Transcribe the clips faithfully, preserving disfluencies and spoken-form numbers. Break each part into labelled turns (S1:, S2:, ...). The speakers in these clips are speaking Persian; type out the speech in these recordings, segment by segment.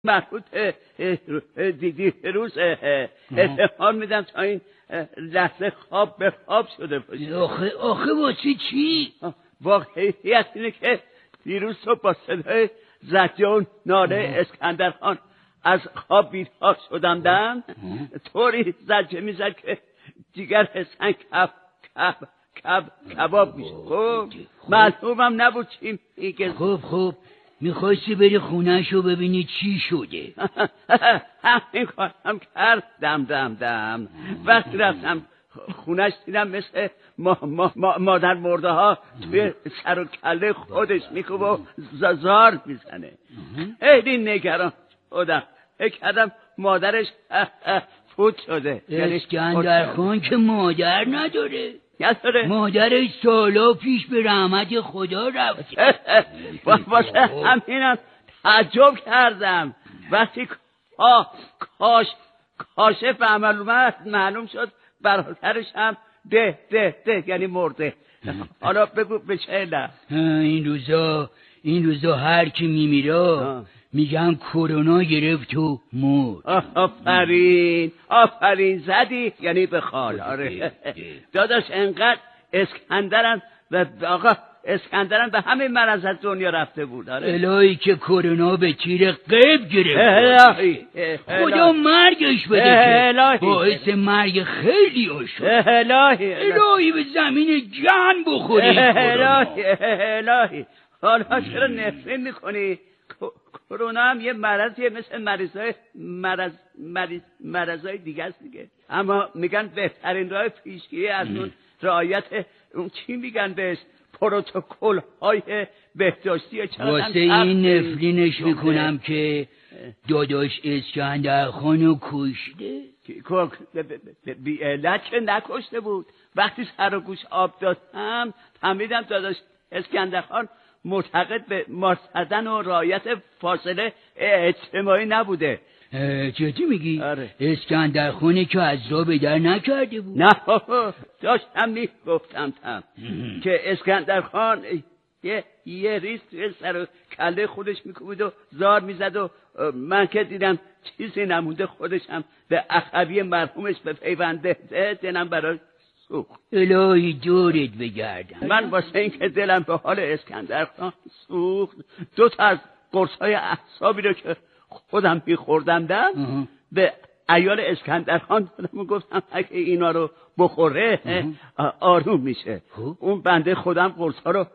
S1: مربوط دیدی روز اتحال میدم تا این لحظه خواب به خواب شده باشه.
S2: آخه آخه واسه چی؟
S1: واقعیت اینه که دیروز صبح با صدای زجه و ناله اسکندر خان از خواب بیدار شدم، طوری زجه میزد که دیگر حسن کب کب کب کباب میشه. خب معلومم نبود چی میگه.
S2: خب خب میخواستی بری خونه‌شو ببینی چی شده؟
S1: همین کارم کردم دم دم. وقتی رفتم خونه‌ش دیدم مثل ما ما ما مادر مرده ها توی سر و کله خودش میکوبه و زار میزنه. خیلی نگران شدم، فکر کردم مادرش فوت شده.
S2: اسکندر خان که مادر نداره.
S1: نداره؟
S2: مادرش سالا پیش به رحمت خدا رفته.
S1: واسه همینم تعجب کردم وقتی کاش کاشف عمل اومد معلوم شد برادرش هم ده ده ده یعنی مرده. حالا بگو به چه علت؟
S2: این روزا این روزا هر کی میمیره میگن کرونا گرفت و مرد.
S1: آفرین آفرین زدی، یعنی به خال. آره داداش انقدر اسکندرم و آقا اسکندرم به همه مرض از دنیا رفته بود. آره
S2: الهی که کرونا به تیر غیب گرفت.
S1: الهی
S2: خدا مرگش بده
S1: الهی.
S2: که باعث مرگ خیلی شد.
S1: الهی
S2: الهی به زمین جان بخوری.
S1: الهی الهی حالا چرا نفرین میکنی؟ کرونا هم یه مرضیه مثل مریضای مرض مریض مرضای دیگه است دیگه. اما میگن بهترین راه پیشگیری از اون رعایت اون چی میگن بهش پروتکل های بهداشتی.
S2: واسه این نفرینش میکنم که داداش اسکندر خانو کشته.
S1: بی علت که نکشته بود. وقتی سر و گوش آب دادم فهمیدم داداش اسکندر خان معتقد به ماسک زدن و رعایت فاصله اجتماعی نبوده.
S2: جدی میگی؟
S1: آره.
S2: اسکندر خونه که از را به در نکرده بود؟
S1: نه داشتم میگفتم تم که اسکندر خان یه یه ریز توی سر و کله خودش میکوبید و زار میزد و من که دیدم چیزی نمونده خودش هم به عصبی مرحومش به پیونده دلم برای سوخت.
S2: الهی دورت بگردم.
S1: من واسه این که دلم به حال اسکندر خان سوخت دو تا از قرص‌های اعصابی رو که خودم میخوردم دم به عیال اسکندر خان دادم و گفتم اگه اینا رو بخوره آروم میشه. اون بنده خودم قرص‌ها رو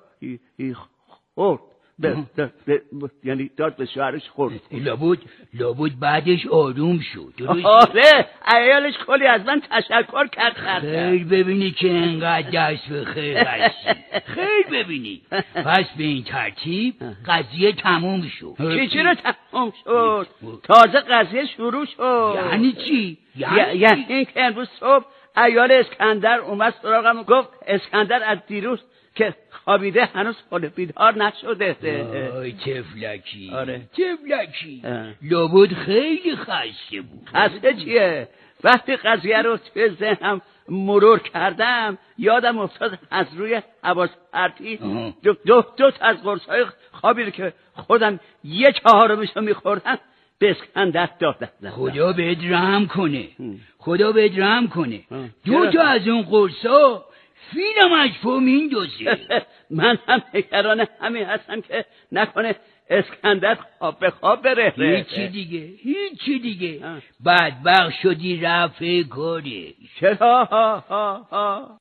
S1: خورد، به یعنی داد به شوهرش خورد.
S2: لابد لابد بعدش آروم شد.
S1: آره عیالش کلی از من تشکر کرد.
S2: خیر ببینی که انقدر دست به خیر هستی. خیر ببینی. پس به این ترتیب قضیه تموم شد.
S1: چی چی رو تموم شد؟ تازه قضیه شروع شد.
S2: یعنی چی؟
S1: یعنی یعنی اینکه امروز صبح عیال اسکندر اومد سراغم و گفت اسکندر از دیروز که خوابیده هنوز خود بیدار نشده.
S2: آی تفلکی.
S1: آره
S2: تفلکی. لابد خیلی خسته بود.
S1: خسته چیه؟ وقتی قضیه رو توی ذهنم مرور کردم یادم افتاد از روی حواس پرتی دو, دو, دو تا از قرص‌های خوابی رو که خودم یه چهارمشو میخوردم به اسکندر دادم.
S2: خدا بهت رحم کنه. خدا بهت رحم کنه. دو تا از اون قرصا فیلم اجفو میندازه.
S1: من هم نگران همین هستم که نکنه اسکندر خواب به خواب بره.
S2: هیچی دیگه هیچی دیگه. بدبخت شدی رفع کاری.
S1: چرا ها ها ها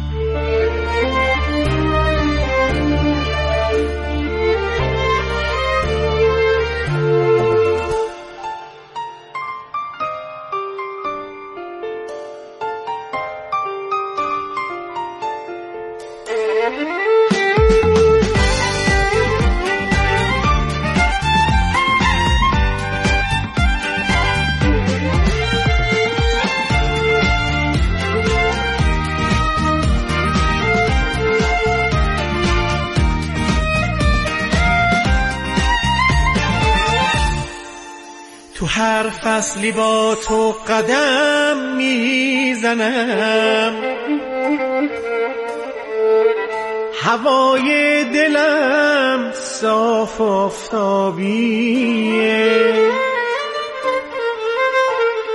S3: تو هر فصلی با تو قدم میزنم، هوای دلم صاف آفتابیه،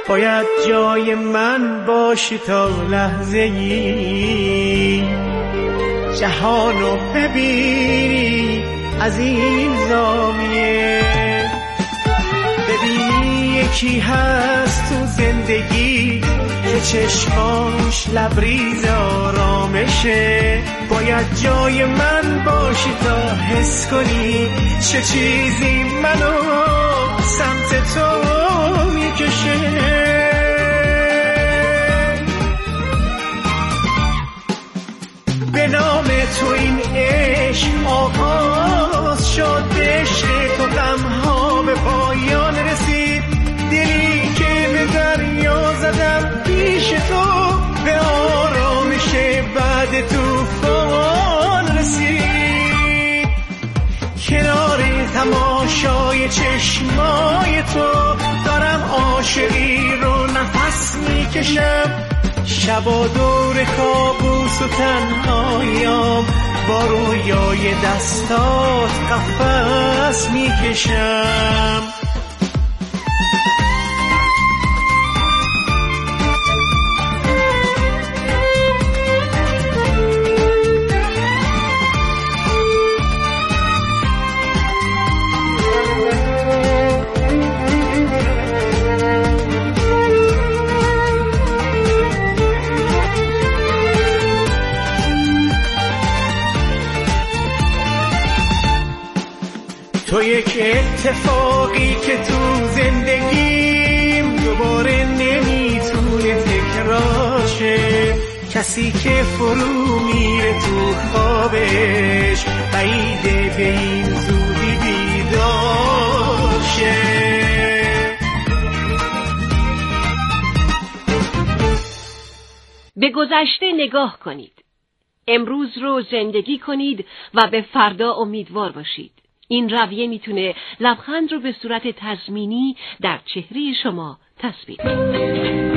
S3: باید جای من باشی تا لحظه ای جهانو ببینی از این زاویه. ببین یکی هست تو زندگی که چشماش لبریز آرامشه، باید جای من باشی تا حس کنی چه چیزی منو سمت تو میکشه. به نام تو این عشق آغاز شد، به عشق تو غمها به پایان رسید. دلی که به دریا زدم پیش تو به آرامش بعد طوفان رسید. کنار تماشای چشمای تو دارم عاشقی رو نفس میکشم. شبا دور کابوس و تنهایام با رویای دستات قفس میکشم. تو یک اتفاقی که تو زندگیم دوباره نمیتونه تکرار شه. کسی که فرو میره تو خوابش بعیده به این زودی بیدار شه.
S4: به گذشته نگاه کنید. امروز رو زندگی کنید و به فردا امیدوار باشید. این رویه میتونه لبخند رو به صورت تضمینی در چهره شما تثبیت کنه.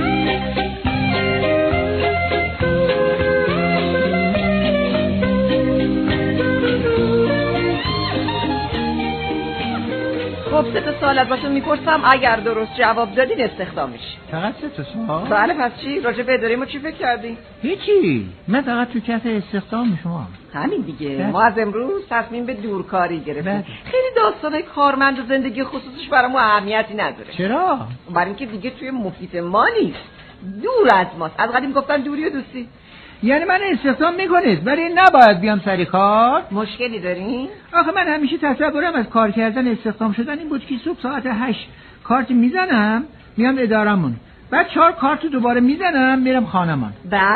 S5: خب سه تا سوال ازتون میپرسم، اگر درست جواب دادین استخدام میشی.
S6: فقط سه تا سوال؟
S5: بله. پس چی؟ راجع به اداره ما چی فکر کردی؟
S6: هیچی، من فقط تو کف استخدام شما.
S5: همین دیگه.
S6: بله.
S5: ما از امروز تصمیم به دورکاری گرفتیم.
S6: بله.
S5: خیلی داستانای کارمند و زندگی خصوصیش برای ما اهمیتی نداره.
S6: چرا؟
S5: برای اینکه دیگه توی محیط ما نیست، دور از ماست. از قدیم گفتن دوری و دوستی.
S6: یعنی من استخدام میکنید ولی نباید بیام سر کار؟
S5: مشکلی دارین؟
S6: آخه من همیشه تصورم از کار کردن استخدام شدن این بود که صبح ساعت هشت کارت میزنم میام ادارمون، بعد چهار کارت دوباره میزنم میرم خانمان.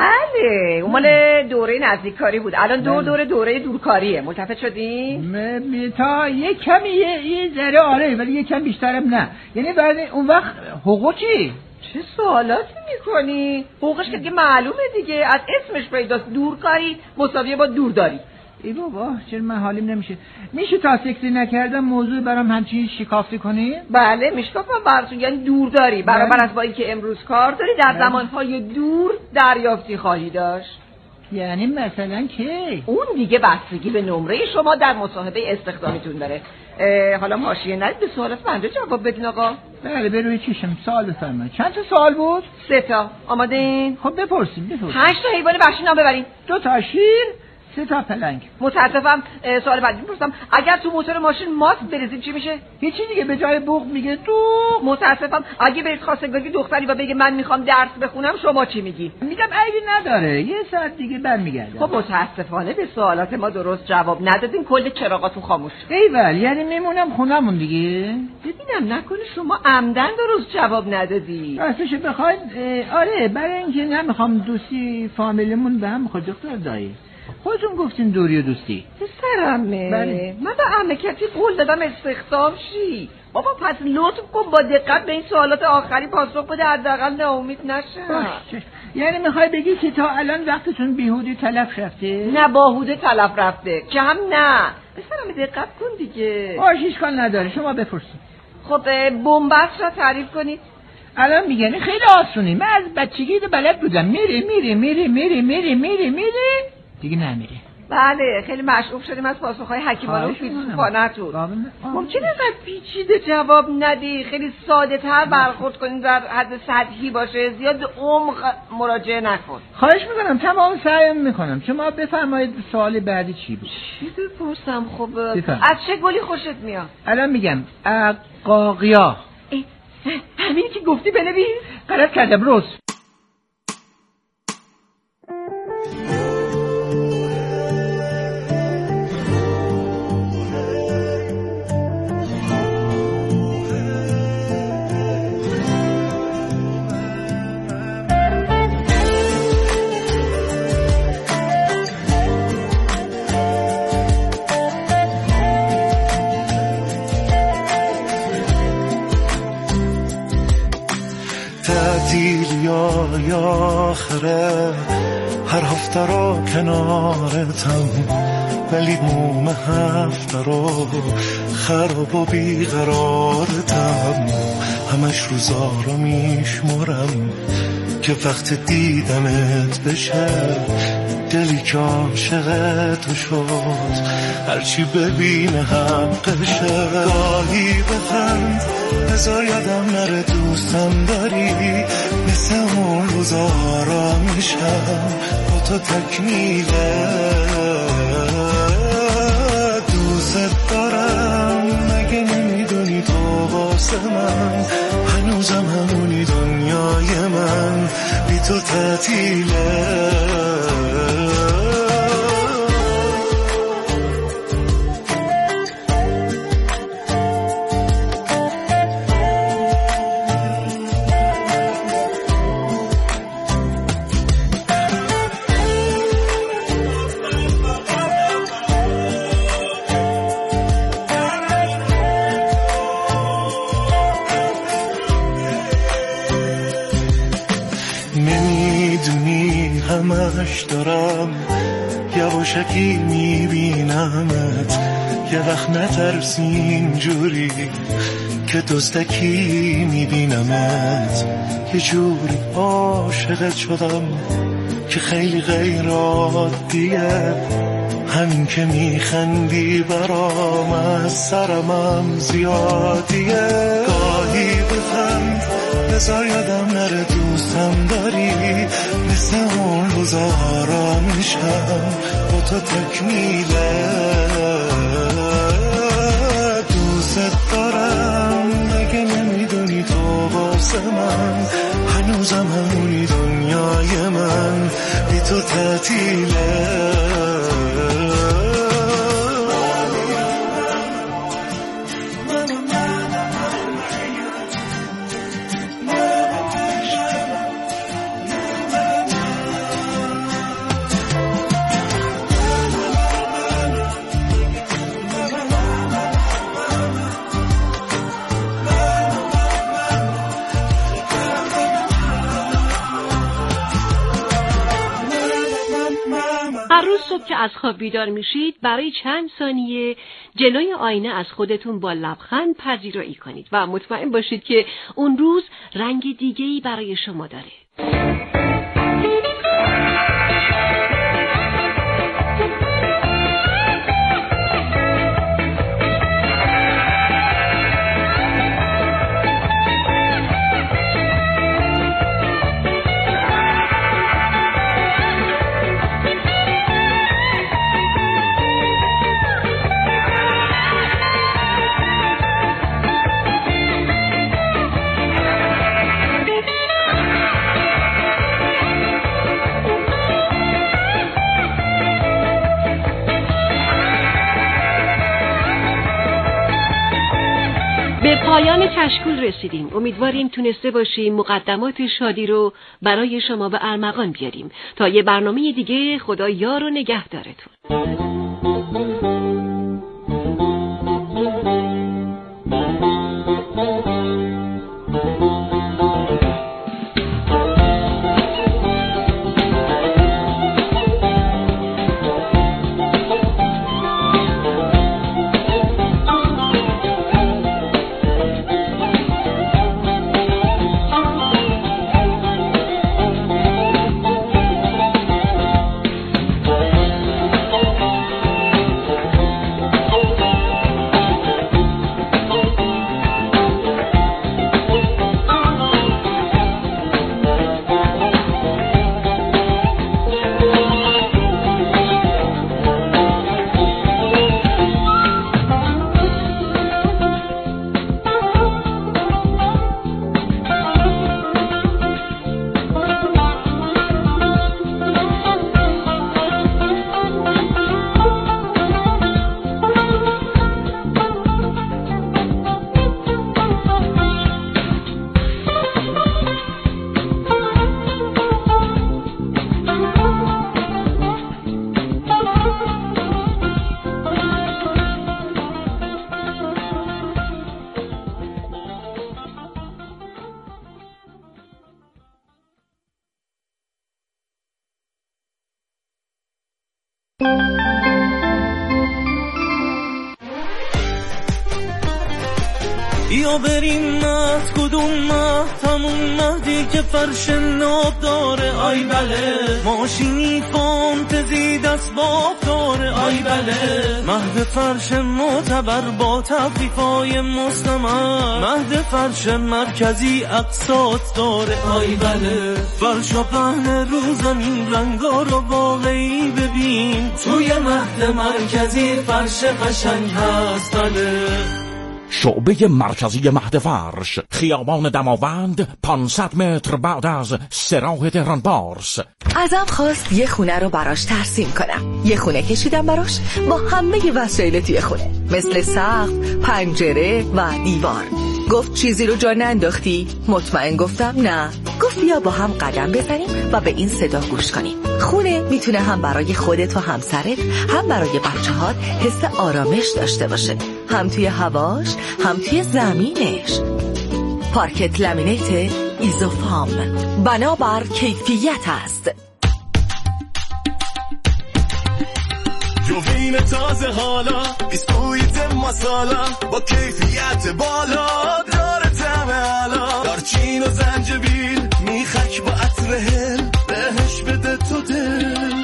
S5: بله، اون مال دوره نزدیککاری بود. الان دور دوره دوره دورکاریه. ملتفت شدی؟
S6: م... تا یه کمی یه, یه ذره آره، ولی یه کم بیشترم نه. یعنی بعد اون وقت حقوق چی؟
S5: چه سوالاتی میکنی؟ حقوقش که دیگه معلومه دیگه، از اسمش پیداست. دورکاری مساویه با دورداری.
S6: ای بابا چرا من حالیم نمیشه؟ میشه تا فکری نکردم موضوع برام همچین شکافتی کنی؟
S5: بله میشکافم براتون. یعنی دورداری برابر از با این که امروز کار داری در زمانهای دور دریافتی خواهی داشت.
S6: یعنی مثلا که
S5: اون دیگه بستگی به نمره شما در مصاحبه استخدامیتون داره. حالا حاشیه ندید، به سوالات بنده جواب بدین آقا.
S6: بله به روی چشم. سوال بفرمایید. چند تا سوال بود؟
S5: سه تا. آماده این؟
S6: خب بپرسیم بپرسیم.
S5: هشت تا حیوان وحشی نام ببرین.
S6: دو تا شیر، سه تا پلنگ.
S5: متاسفم. سوال بعدی میپرسم، اگر تو موتور ماشین ماست بریزیم چی میشه؟
S6: هیچی دیگه، به جای بوق میگه دوق.
S5: متاسفم. اگه برید خواستگاری دختری و بگه من میخوام درس بخونم شما چی میگی؟
S6: میگم عیبی نداره، یه ساعت دیگه برمیگردم.
S5: خب متاسفانه به سوالات ما درست جواب ندادین، کل چراغاتون خاموش.
S6: ایول، یعنی میمونم خونمون دیگه.
S5: ببینم نکنه شما عمدن درست جواب ندادی.
S6: راستش بخواید آره، برای اینکه نمیخوام دوستی فامیلیمون به هم بخوره. دکتر دایی خودتون گفتین دوری و دوستی.
S5: سرمه
S6: بله.
S5: من به عمه کتی قول دادم استخدام شی. بابا پس لطف کن با دقت به این سوالات آخری پاسخ بده، حداقل ناامید نشم.
S6: یعنی میخوای بگی که تا الان وقتتون بیهوده تلف رفته؟
S5: نه باهوده تلف رفته که هم نه. بسرم دقت کن دیگه.
S6: باش اشکال نداره، شما بپرسید.
S5: خب بنبست را تعریف کنید.
S6: الان میگن خیلی آسونه، من از بچگی بلد بودم. میره میره میره میره میره میره میره دیگه نمیره.
S5: بله خیلی مشعوب شدیم از پاسخهای حکیمانه و فیلسوفانه‌تون. ممکنه اینقدر پیچیده جواب ندی، خیلی ساده تر برخورد کنین، در حد سطحی باشه، زیاد عمق مراجعه نکن.
S6: خواهش میکنم، تمام سعیم میکنم. شما بفرمایید سوال بعدی چی بود؟
S5: چی بپرسم؟ خب از چه گلی خوشت میاد؟
S6: الان میگم قاقیا.
S5: همین که گفتی بنویس.
S6: غلط کردم، روز.
S7: یا آخره هر هفته رو کنارتم، ولی موم هفته رو خراب و بیقرارتم. همش روزا رو میشمرم که وقت دیدنت بشه، دلی که عاشق تو شد هرچی ببینه حقشه. گاهی بخند بذار یادم نره دوستم داری، مثل اون روزا را میشم با تو تکمیله. دوست دارم مگه نمیدونی تو واسه من هنوزم همونی، دنیای من بی تو تعطیله. همش دارم یواشکی میبینمت، یه وقت نترسی اینجوری که دزدکی میبینمت. یه جوری عاشقت شدم که خیلی غیر عادیه، همین که میخندی برام از سرمم زیادیه. گاهی بخند بذار یادم نره دوستم داری، مثل اون روزا را میشم با تو تکمیله. دوست دارم مگه نمیدونی تو واسه من هنوزم همونی، دنیای من بی تو تعطیله.
S4: صبح که از خواب بیدار میشید برای چند ثانیه جلوی آینه از خودتون با لبخند پذیرایی کنید و مطمئن باشید که اون روز رنگ دیگه‌ای برای شما داره. به پایان کشکول رسیدیم. امیدواریم تونسته باشیم مقدمات شادی رو برای شما به ارمغان بیاریم. تا یه برنامه دیگه، خدا یار و نگهدارتون.
S7: بیا بریم مهد کدوم مهد همون مهدی که فرش ناب داره آی بله ماشینی فانتزی دست باب داره آی بله مهد فرش معتبر با تفریفای مستمر مهد فرش مرکزی اقساط داره آی بله فرش و پهن رو زمین رنگا رو واقعی ببین توی مهد مرکزی فرش قشنگ هست بله
S8: شعبه مرکزی مهد فرش خیابان دماوند پانصد متر بعد از سراح تهران پارس.
S9: ازم خواست یه خونه رو براش ترسیم کنم. یه خونه کشیدم براش با همه وسایل توی خونه مثل سقف، پنجره و دیوار. گفت چیزی رو جا ننداختی؟ مطمئن گفتم نه. گفت بیا با هم قدم بزنیم و به این صدا گوش کنیم. خونه میتونه هم برای خودت و همسرت هم برای بچه‌هات حس آرامش داشته باشه، هم توی هواش هم توی زمینش. پارکت لامینیت ایزوفام بنابر کیفیت است.
S7: جوین تازه حالا بیسکویت مسالا با کیفیت بالا داره طعم علا دارچین و زنجبیل میخک با عطر هل بهش بده تو دل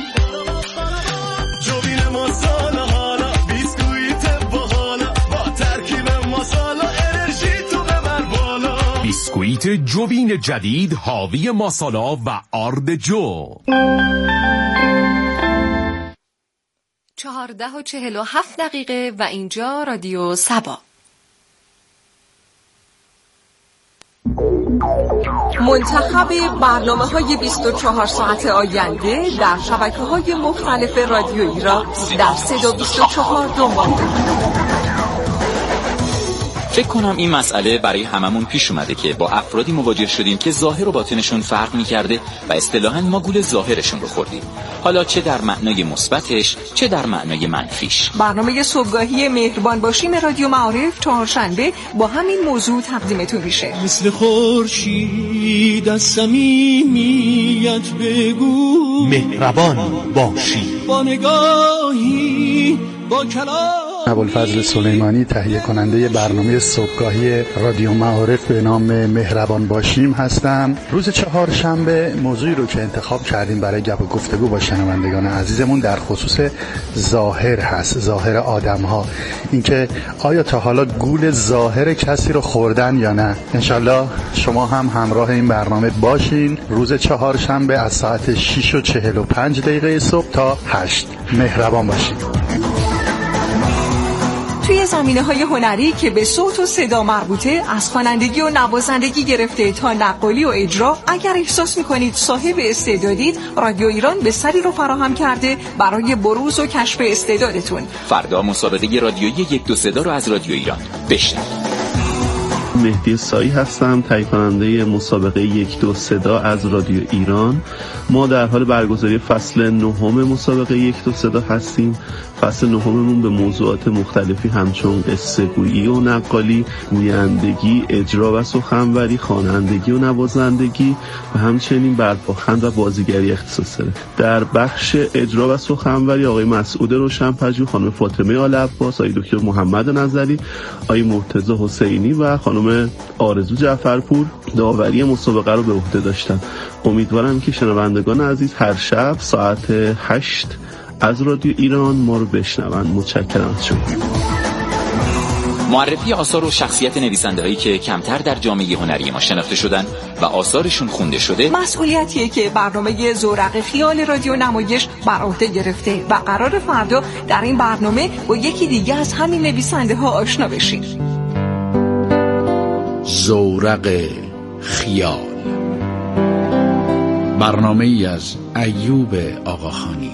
S7: جوین مسالا حالا بیسکویت باحالا با ترکیب مسالا انرژی تو ببر بالا
S10: بیسکویت جوین جدید حاوی مسالا و آرد جو.
S9: چهارده و چهل و هفت دقیقه و اینجا رادیو سبا. منتخب برنامه‌های بیست و چهار ساعت آینده در شبکه‌های مختلف رادیویی را در صدا بیست و چهار دنبال کنید.
S11: فکر کنم این مسئله برای هممون پیش اومده که با افرادی مواجه شدیم که ظاهر و باطنشون فرق می‌کرده و اصطلاحاً ما گول ظاهرشون رو خوردیم، حالا چه در معنای مثبتش چه در معنای منفیش.
S9: برنامه صبحگاهی مهربان باشیم رادیو معارف چهارشنبه با همین موضوع تقدیمتون میشه.
S7: مثل خورشید از صمیمیت بگو
S10: مهربان باشی
S7: با نگاهی با کلام.
S12: ابوالفضل سلیمانی تهیه کننده برنامه صبحگاهی رادیو معارف به نام مهربان باشیم هستم. روز چهارشنبه موضوعی رو که انتخاب کردیم برای گپ و گفتگو با شنوندگان عزیزمون در خصوص ظاهر هست، ظاهر آدم‌ها. اینکه آیا تا حالا گول ظاهر کسی رو خوردن یا نه. انشالله شما هم همراه این برنامه باشین. روز چهارشنبه از ساعت شش و چهل و پنج دقیقه صبح تا هشت. مهربان باشید.
S9: توی زمینه‌های هنری که به صوت و صدا مربوطه، از خوانندگی و نوازندگی گرفته تا نقالی و اجرا، اگر احساس می‌کنید صاحب استعدادید، رادیو ایران بستری رو فراهم کرده برای بروز و کشف استعدادتون.
S11: فردا مسابقه رادیویی یک دو صدا رو از رادیو ایران بشنوید.
S13: مهدی سایی هستم، تهیه کننده مسابقه یک دو صدا از رادیو ایران. ما در حال برگزاری فصل نهم مسابقه یک دو صدا هستیم. فصل نهممون به موضوعات مختلفی همچون قصه گویی و نقالی، گویندگی، اجرا و سخنوری، خوانندگی و نوازندگی و همچنین برپاخند و بازیگری اختصاص داره. در بخش اجرا و سخنوری آقای مسعود روشن‌پژوه، خانم فاطمه آل عباس، آقای دکتر محمد نظری، آقای مرتضی حسینی و خانم آرزو جعفرپور داوری مسابقه رو به عهده داشتن. امیدوارم که شنوندگان عزیز هر شب ساعت هشت از رادیو ایران ما رو بشنون. متشکرم از شما.
S11: معرفی آثار و شخصیت نویسنده هایی که کمتر در جامعه هنری ما شناخته شدن و آثارشون خونده شده
S9: مسئولیتیه که برنامه زورق خیال رادیو نمایش بر عهده گرفته و قرار فردا در این برنامه با یکی دیگه از همین نویسنده ها آشنا بشیم.
S14: زورق خیال، برنامه ای از ایوب آقاخانی.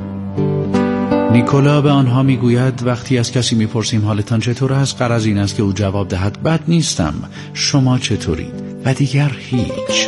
S14: نیکولا به آنها میگوید وقتی از کسی میپرسیم حالتان چطور است، غرض این است که او جواب دهد بد نیستم، شما چطورید؟ و دیگر هیچ.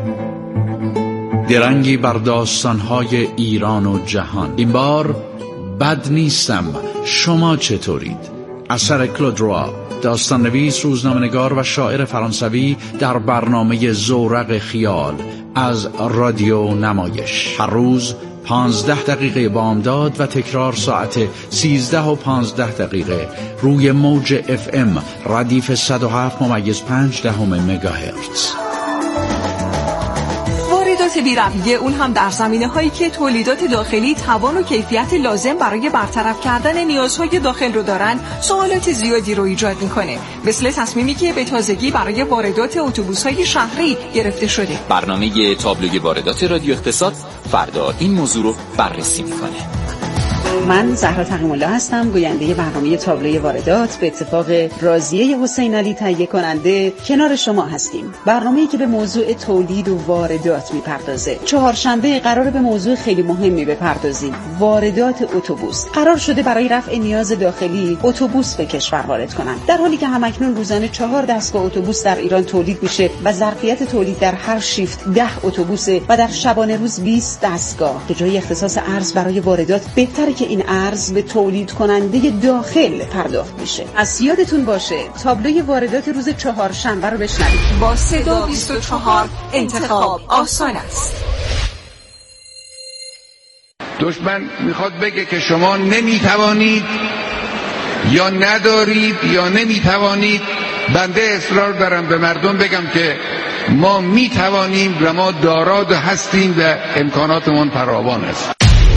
S14: درنگی بر داستانهای ایران و جهان. این بار بد نیستم، شما چطورید؟ اثر کلود روا، داستان نویس، روزنامه‌نگار و شاعر فرانسوی، در برنامه زورق خیال از رادیو نمایش. هر روز پانزده دقیقه بامداد و تکرار ساعت سیزده و پانزده دقیقه روی موج اف ام ردیف صد و هفت ممیز پنج دهم مگاهرتز.
S9: واردات بی‌رویه، اون هم در زمینه‌هایی که تولیدات داخلی توان و کیفیت لازم برای برطرف کردن نیازهای داخل رو دارن، سوالات زیادی رو ایجاد میکنه، مثل تصمیمی که به تازگی برای واردات اتوبوس‌های شهری گرفته شده.
S11: برنامه تابلوی واردات رادیو اقتصاد فردا این موضوع رو بررسی میکنه.
S15: من زهرا تقی‌الله هستم، گوینده برنامه تابلوی واردات. به اتفاق راضیه حسین علی تهیه کننده کنار شما هستیم. برنامه‌ای که به موضوع تولید و واردات میپردازه. چهارشنبه قراره به موضوع خیلی مهمی بپردازیم، واردات اتوبوس. قرار شده برای رفع نیاز داخلی اتوبوس به کشور وارد کنن، در حالی که همکنون روزانه چهار دستگاه اتوبوس در ایران تولید میشه و ظرفیت تولید در هر شیفت ده اتوبوسه و در شبانه روز بیست دستگاه. که جای اختصاص ارز برای واردات بهتره که این ارز به تولید کننده داخل پرداخت میشه. از یادتون باشه تابلوی واردات روز چهارشنبه رو بشنوید.
S9: با صدا بیست و چهار انتخاب آسان است.
S16: دشمن میخواد بگه که شما نمیتوانید یا ندارید یا نمیتوانید. بنده اصرار دارم به مردم بگم که ما میتوانیم و ما دارا هستیم و امکاناتمون فراوان است.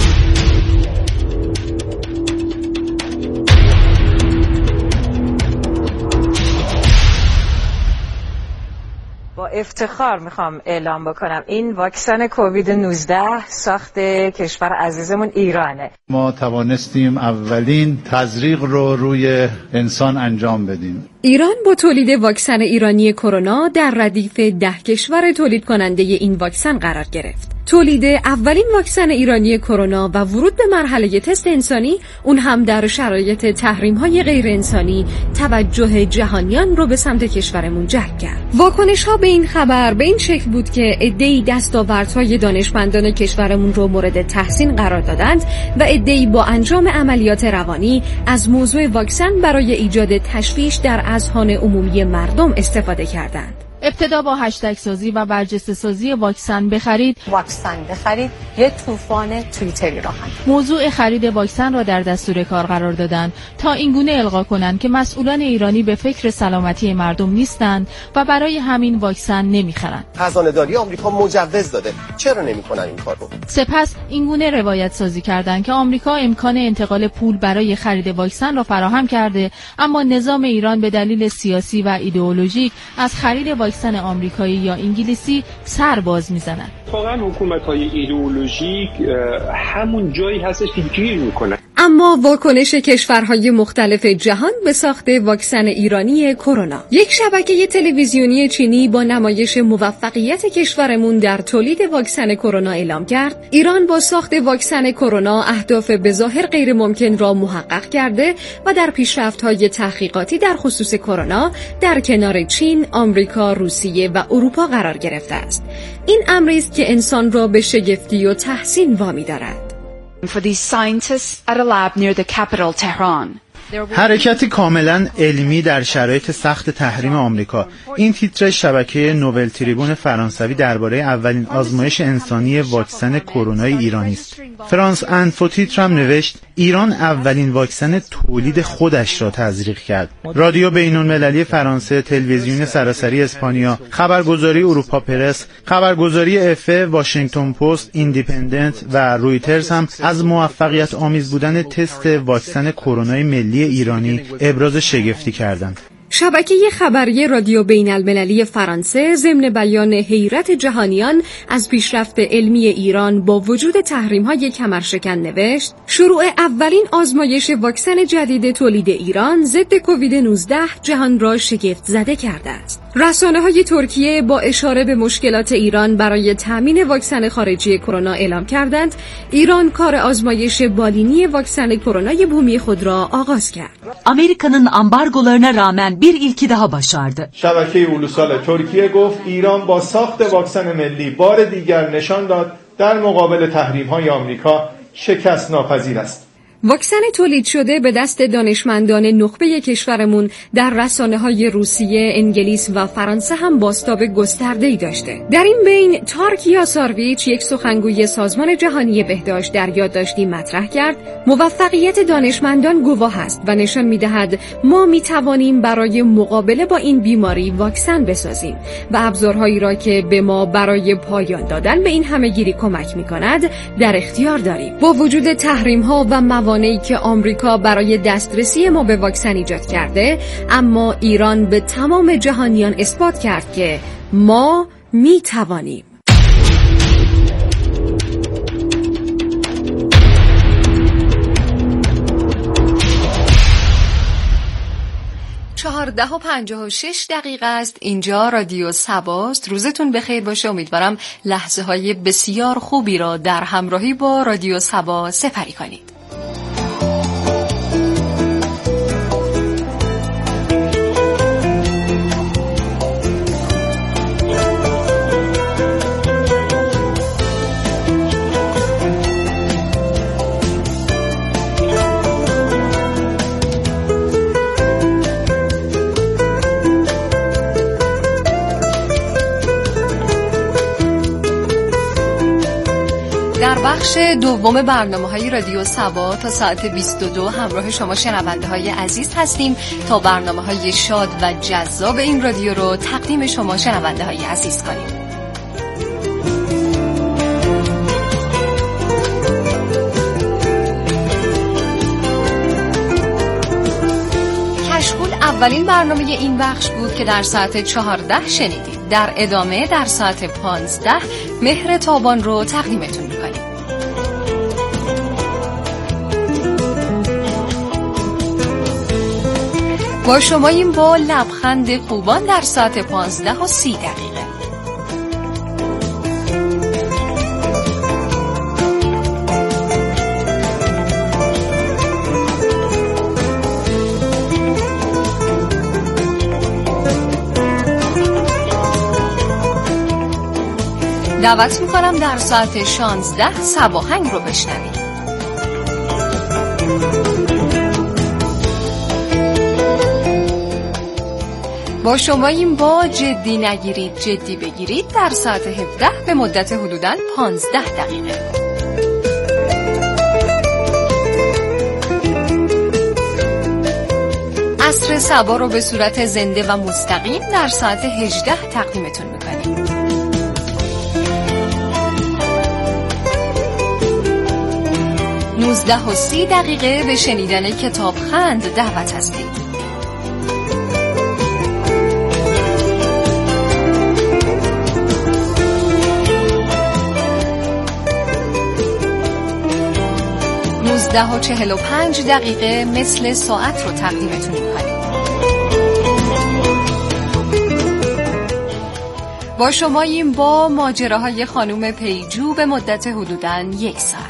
S17: با افتخار میخوام اعلام بکنم این واکسن کووید نوزده ساخت کشور عزیزمون ایرانه.
S18: ما توانستیم اولین تزریق رو روی انسان انجام بدیم.
S19: ایران با تولید واکسن ایرانی کرونا در ردیف ده کشور تولید کننده این واکسن قرار گرفت. تولید اولین واکسن ایرانی کرونا و ورود به مرحله تست انسانی، اون هم در شرایط تحریم‌های غیر انسانی، توجه جهانیان رو به سمت کشورمون جلب کرد. واکنش‌ها به این خبر به این شکل بود که عده‌ای دستاوردهای دانشمندان کشورمون رو مورد تحسین قرار دادند و عده‌ای با انجام عملیات روانی از موضوع واکسن برای ایجاد تشویش در اذهان عمومی مردم استفاده کردند.
S20: ابتدا با هشتگ سازی و برجسته سازی واکسن بخرید
S17: واکسن بخرید یه طوفان توییتری راه انداخت.
S20: موضوع خرید واکسن را در دستور کار قرار دادند تا اینگونه القا کنند که مسئولان ایرانی به فکر سلامتی مردم نیستند و برای همین واکسن نمیخرند.
S21: خزانه‌داری آمریکا مجوز داده، چرا نمیکنن این کارو؟
S20: سپس اینگونه روایت سازی کردند که آمریکا امکان انتقال پول برای خرید واکسن را فراهم کرده، اما نظام ایران به دلیل سیاسی و ایدئولوژیک از خرید واکسن آمریکایی یا انگلیسی سر باز میزنن.
S22: واقعا حکومت‌های ایدئولوژیک همون جایی هستش که گیر میکنن.
S19: اما واکنش کشورهای مختلف جهان به ساخت واکسن ایرانی کرونا. یک شبکه تلویزیونی چینی با نمایش موفقیت کشورمون در تولید واکسن کرونا اعلام کرد ایران با ساخت واکسن کرونا اهداف بظاهر غیر ممکن را محقق کرده و در پیشرفت‌های تحقیقاتی در خصوص کرونا در کنار چین، آمریکا، روسیه و اروپا قرار گرفته است. این امری است که انسان را به شگفتی و تحسین وامی دارد.
S23: For these scientists at a lab near the capital Tehran.
S24: حرکتی کاملا علمی در شرایط سخت تحریم آمریکا. این تیتر شبکه نوبل تریبون فرانسوی درباره اولین آزمایش انسانی واکسن کرونای ایرانی است. فرانس انفو تیتر هم نوشت ایران اولین واکسن تولید خودش را تزریق کرد. رادیو بین‌المللی فرانسه، تلویزیون سراسری اسپانیا، خبرگزاری اروپا پرس، خبرگزاری افه، واشنگتن پست، ایندیپندنت و رویترز هم از موفقیت آمیز بودن تست واکسن کرونای ملی ایرانی ابراز شگفتی کردند.
S19: شبکه خبری رادیو بین المللی فرانسه ضمن بیان حیرت جهانیان از پیشرفت علمی ایران با وجود تحریم‌های کمرشکن نوشت شروع اولین آزمایش واکسن جدید تولید ایران ضد کووید نوزده جهان را شگفت زده کرده است. رسانه‌های ترکیه با اشاره به مشکلات ایران برای تامین واکسن خارجی کرونا اعلام کردند ایران kar آزمایش بالینی واکسن کرونای بومی خود را آغاز کرد.
S25: Amerika'nın ambargolarına rağmen bir ilki daha başardı.
S26: شبکه اولوسال ترکیه گفت ایران با ساخت واکسن ملی بار دیگر نشان داد در مقابل تحریم‌های آمریکا شکست ناپذیر است.
S19: واکسن تولید شده به دست دانشمندان نخبه کشورمون در رسانه‌های روسیه، انگلیس و فرانسه هم بازتاب گسترده‌ای داشته. در این بین تارک یاسارویچ، یک سخنگوی سازمان جهانی بهداشت، در یادداشتی مطرح کرد موفقیت دانشمندان گواه است و نشان می‌دهد ما می‌توانیم برای مقابله با این بیماری واکسن بسازیم و ابزارهایی را که به ما برای پایان دادن به این همهگیری کمک می‌کند در اختیار داریم. با وجود تحریم‌ها و موانعی که آمریکا برای دسترسی ما به واکسن ایجاد کرده، اما ایران به تمام جهانیان اثبات کرد که ما می‌توانیم. چهارده و پنجاه و شش دقیقه است. اینجا رادیو سباست. روزتون بخیر باشه. امیدوارم لحظه های بسیار خوبی را در همراهی با رادیو سبا سپری کنید. در بخش دوم برنامه‌های رادیو سبا تا ساعت بیست و دو همراه شما شنونده‌های عزیز هستیم تا برنامه‌های شاد و جذاب این رادیو رو تقدیم شما شنونده‌های عزیز کنیم. کشکول اولین برنامه این بخش بود که در ساعت چهارده شنیدید. در ادامه در ساعت پانزده مهر تابان رو تقدیمتون می‌کنیم. با شما این با لبخند خوبان در ساعت پانزده و سی دقیقه. دعوت میکنم در ساعت شانزده سباهنگ رو بشنوید. با شما این با جدی نگیرید جدی بگیرید در ساعت هفده به مدت حدوداً پانزده دقیقه. عصر سبا رو به صورت زنده و مستقیم در ساعت هجده تقدیمتون میکنیم. نوزده و سی دقیقه به شنیدن کتابخند دعوت هستید. نوزده و چهل و پنج دقیقه مثل ساعت رو تقدیمتون میکنیم. با شماییم با ماجراهای خانم پیجو به مدت حدوداً یک ساعت.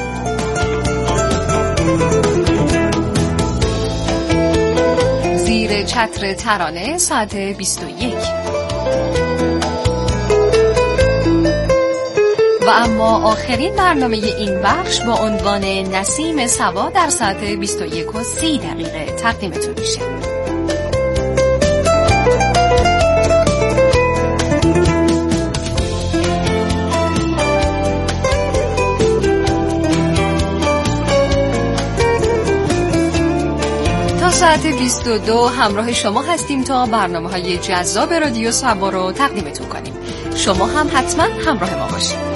S19: زیر چتر ترانه ساعت بیست و یک. و اما آخرین برنامه این بخش با عنوان نسیم سبا در ساعت بیست و یک و سی دقیقه تقدیمتون میشه. تا ساعت بیست و دو همراه شما هستیم تا برنامه‌های جذاب رادیو سبا رو تقدیمتون کنیم. شما هم حتما همراه ما باشید.